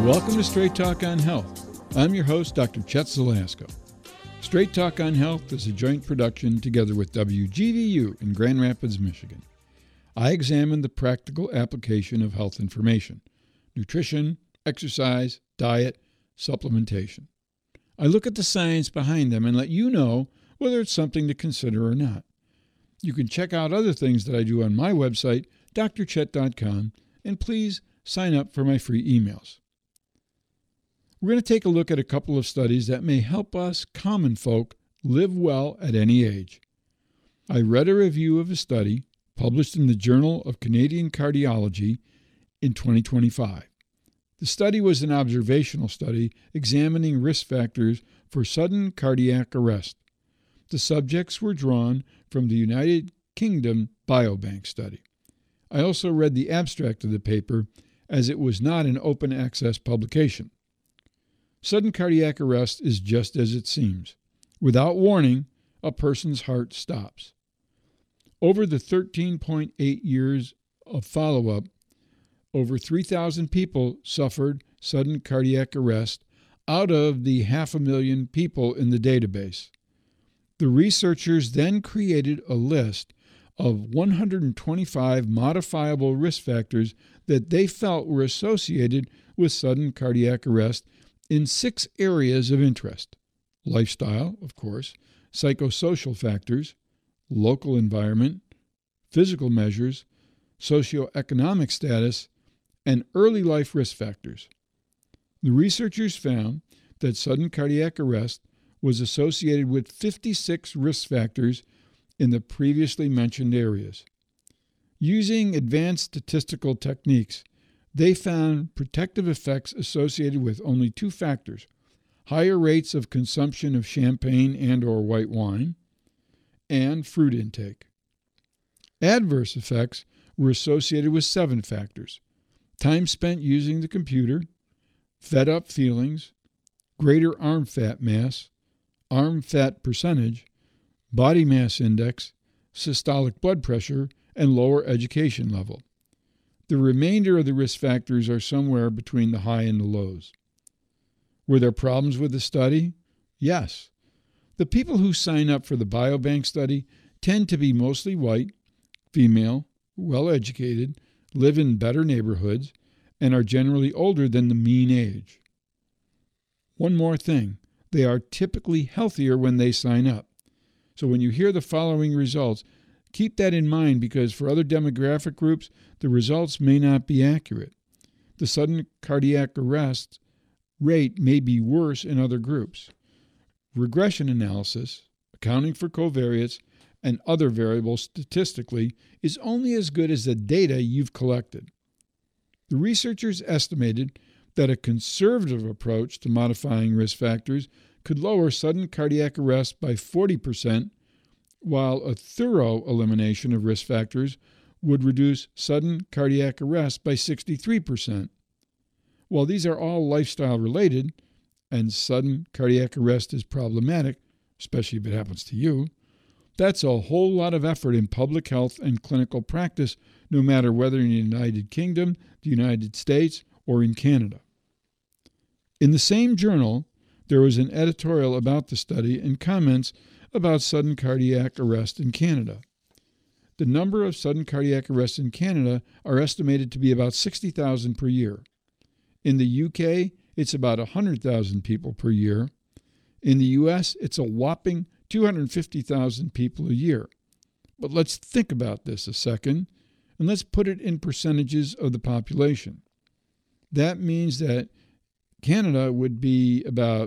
Welcome to Straight Talk on Health. I'm your host, Dr. Chet Zalasko. Straight Talk on Health is a joint production together with WGVU in Grand Rapids, Michigan. I examine the practical application of health information, nutrition, exercise, diet, supplementation. I look at the science behind them and let you know whether it's something to consider or not. You can check out other things that I do on my website, drchet.com, and please sign up for my free emails. We're going to take a look at a couple of studies that may help us common folk live well at any age. I read a review of a study published in the Journal of Canadian Cardiology in 2025. The study was an observational study examining risk factors for sudden cardiac arrest. The subjects were drawn from the United Kingdom Biobank study. I also read the abstract of the paper, as it was not an open access publication. Sudden cardiac arrest is just as it seems. Without warning, a person's heart stops. Over the 13.8 years of follow-up, over 3,000 people suffered sudden cardiac arrest out of the 500,000 people in the database. The researchers then created a list of 125 modifiable risk factors that they felt were associated with sudden cardiac arrest in 6 areas of interest: lifestyle, of course, psychosocial factors, local environment, physical measures, socioeconomic status, and early life risk factors. The researchers found that sudden cardiac arrest was associated with 56 risk factors in the previously mentioned areas. Using advanced statistical techniques, they found protective effects associated with only 2 factors: higher rates of consumption of champagne and/or white wine, and fruit intake. Adverse effects were associated with 7 factors: time spent using the computer, fed-up feelings, greater arm fat mass, arm fat percentage, body mass index, systolic blood pressure, and lower education level. The remainder of the risk factors are somewhere between the high and the lows. Were there problems with the study? Yes. The people who sign up for the Biobank study tend to be mostly white, female, well-educated, live in better neighborhoods, and are generally older than the mean age. One more thing, they are typically healthier when they sign up. So when you hear the following results, keep that in mind, because for other demographic groups, the results may not be accurate. The sudden cardiac arrest rate may be worse in other groups. Regression analysis, accounting for covariates, and other variables statistically is only as good as the data you've collected. The researchers estimated that a conservative approach to modifying risk factors could lower sudden cardiac arrest by 40%, while a thorough elimination of risk factors would reduce sudden cardiac arrest by 63%. While these are all lifestyle related, and sudden cardiac arrest is problematic, especially if it happens to you, that's a whole lot of effort in public health and clinical practice, no matter whether in the United Kingdom, the United States, or in Canada. In the same journal, there was an editorial about the study and comments about sudden cardiac arrest in Canada. The number of sudden cardiac arrests in Canada are estimated to be about 60,000 per year. In the UK, it's about 100,000 people per year. In the US, it's a whopping 250,000 people a year. But let's think about this a second, and let's put it in percentages of the population. That means that Canada would be about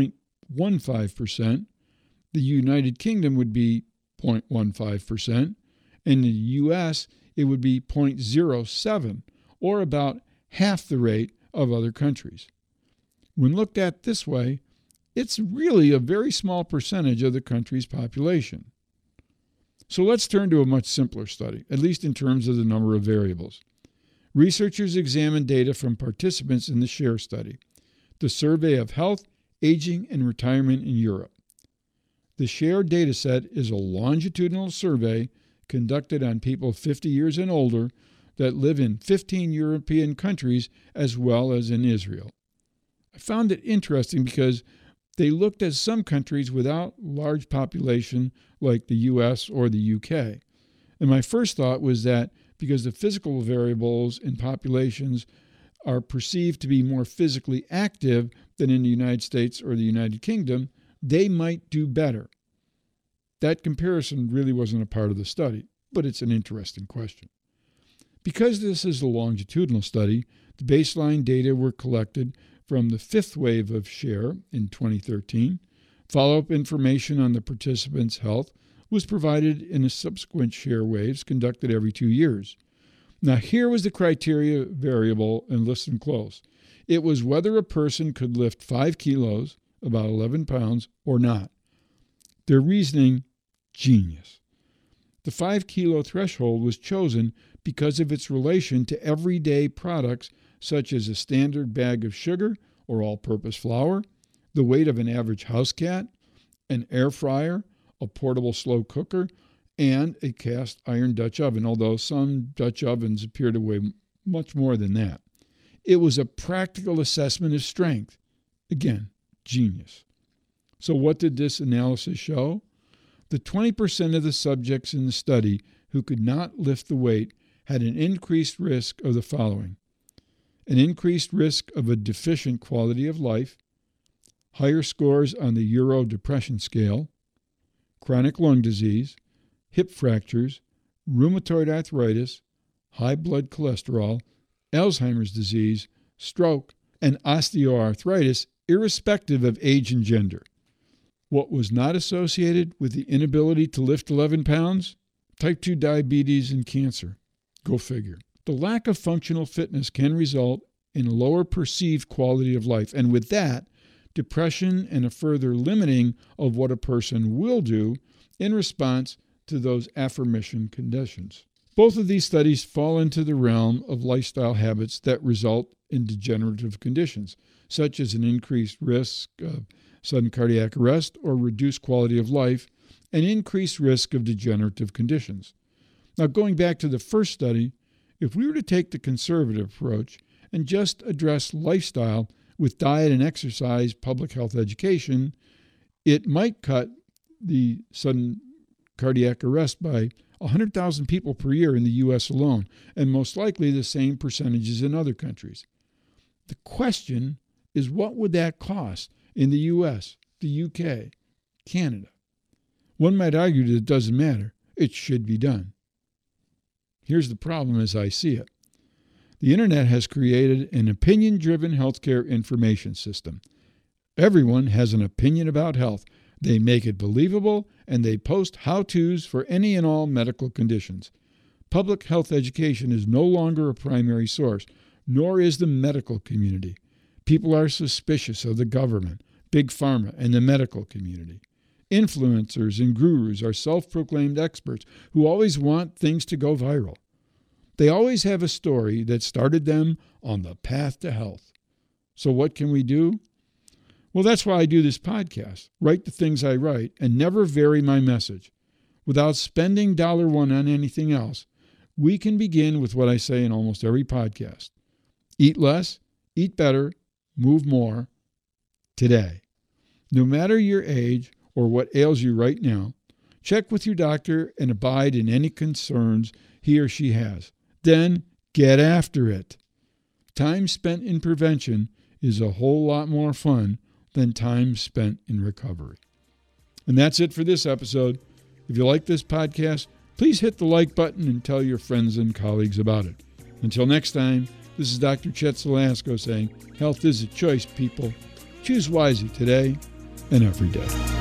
0.15%, the United Kingdom would be 0.15%, and the U.S. it would be 0.07, or about half the rate of other countries. When looked at this way, it's really a very small percentage of the country's population. So let's turn to a much simpler study, at least in terms of the number of variables. Researchers examined data from participants in the SHARE study, the Survey of Health, Aging, and Retirement in Europe. The SHARE dataset is a longitudinal survey conducted on people 50 years and older that live in 15 European countries as well as in Israel. I found it interesting because they looked at some countries without large population like the US or the UK. And my first thought was that because the physical variables in populations are perceived to be more physically active than in the United States or the United Kingdom, they might do better. That comparison really wasn't a part of the study, but it's an interesting question. Because this is a longitudinal study, the baseline data were collected from the fifth wave of SHARE in 2013. Follow-up information on the participants' health was provided in the subsequent SHARE waves conducted every 2 years. Now, here was the criteria variable, and listen close. It was whether a person could lift 5 kilos, about 11 pounds, or not. Their reasoning, genius. The 5 kilo threshold was chosen because of its relation to everyday products such as a standard bag of sugar or all-purpose flour, the weight of an average house cat, an air fryer, a portable slow cooker, and a cast iron Dutch oven, although some Dutch ovens appear to weigh much more than that. It was a practical assessment of strength. Again, genius. So what did this analysis show? The 20% of the subjects in the study who could not lift the weight had an increased risk of the following: an increased risk of a deficient quality of life, higher scores on the Euro Depression Scale, chronic lung disease, hip fractures, rheumatoid arthritis, high blood cholesterol, Alzheimer's disease, stroke, and osteoarthritis, irrespective of age and gender. What was not associated with the inability to lift 11 pounds? Type 2 diabetes and cancer. Go figure. The lack of functional fitness can result in a lower perceived quality of life, and with that, depression and a further limiting of what a person will do in response to those aforementioned conditions. Both of these studies fall into the realm of lifestyle habits that result in degenerative conditions, such as an increased risk of sudden cardiac arrest or reduced quality of life, and increased risk of degenerative conditions. Now, going back to the first study, if we were to take the conservative approach and just address lifestyle with diet and exercise public health education, it might cut the sudden cardiac arrest by 100,000 people per year in the U.S. alone, and most likely the same percentages in other countries. The question is, what would that cost in the U.S., the U.K., Canada? One might argue that it doesn't matter. It should be done. Here's the problem as I see it. The internet has created an opinion-driven healthcare information system. Everyone has an opinion about health. They make it believable, and they post how-tos for any and all medical conditions. Public health education is no longer a primary source, nor is the medical community. People are suspicious of the government, big pharma, and the medical community. Influencers and gurus are self-proclaimed experts who always want things to go viral. They always have a story that started them on the path to health. So what can we do? Well, that's why I do this podcast, write the things I write, and never vary my message. Without spending $1 on anything else, we can begin with what I say in almost every podcast. Eat less, eat better, move more, today. No matter your age or what ails you right now, check with your doctor and abide in any concerns he or she has. Then get after it. Time spent in prevention is a whole lot more fun than time spent in recovery. And that's it for this episode. If you like this podcast, please hit the like button and tell your friends and colleagues about it. Until next time, this is Dr. Chet Zielinsko saying, health is a choice, people. Choose wisely today and every day.